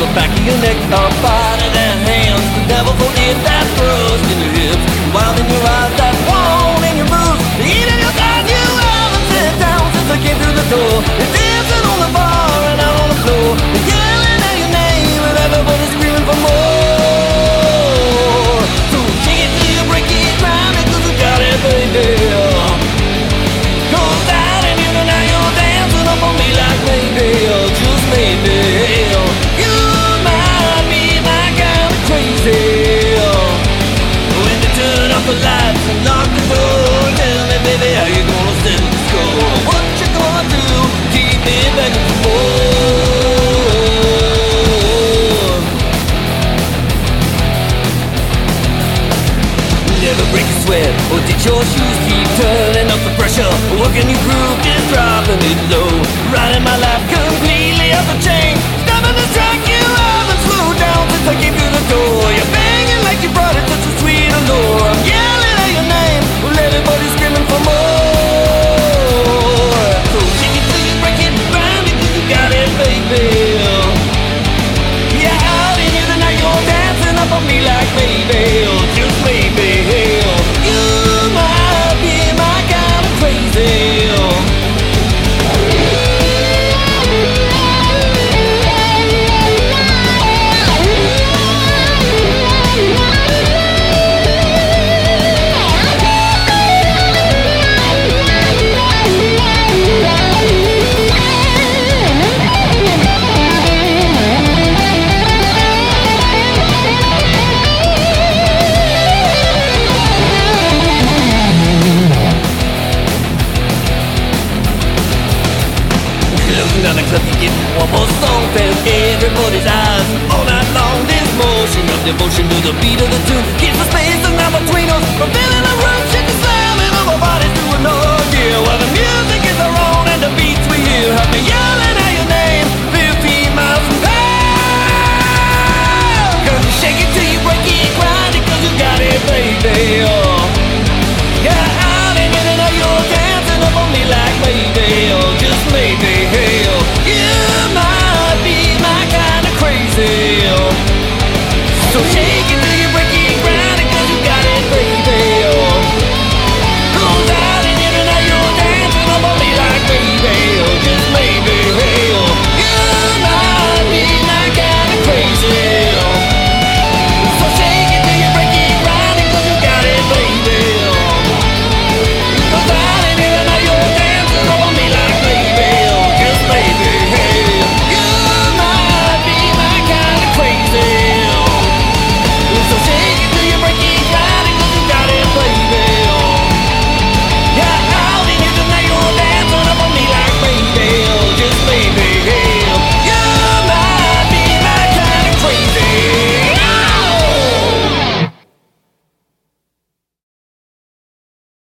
back of your neck, our body, that hands, the devil forget that thrust in your hips, wild in your eyes, that wall in your moves, eating your time, you haven't sat down since I came through the door. You're dancing on the bar and out on the floor, you're yelling out your name and everybody's screaming for more. So shake it till you break it, grind it 'cause you got it, baby. Goes out and you know now you're dancing up on me like maybe, just maybe. You might be my kind of crazy. When you turn off the lights and lock the door, tell me baby how you gonna settle the score. What you gonna do? Keep me begging for more. Never break a sweat or did your shoes keep turning up the pressure? Working your groove, just dropping it low. Riding my life completely off the chain. Stopping the track, you haven't slowed down since I came through the door. You're banging like you brought it such a sweet allure. I'm yelling out your name, well everybody's screaming for more. So shake it till you break it, grind it 'cause you got it, baby. Yeah, out in you tonight, you're dancing up on me like maybe, just maybe. You might be my kind of crazy. Down the club, you get one more song, fell everybody's eyes. All night long, this motion of devotion to the beat of the tune keeps the space now between us. I'm feeling the room, shake the slamming of our bodies to another. Yeah, while the music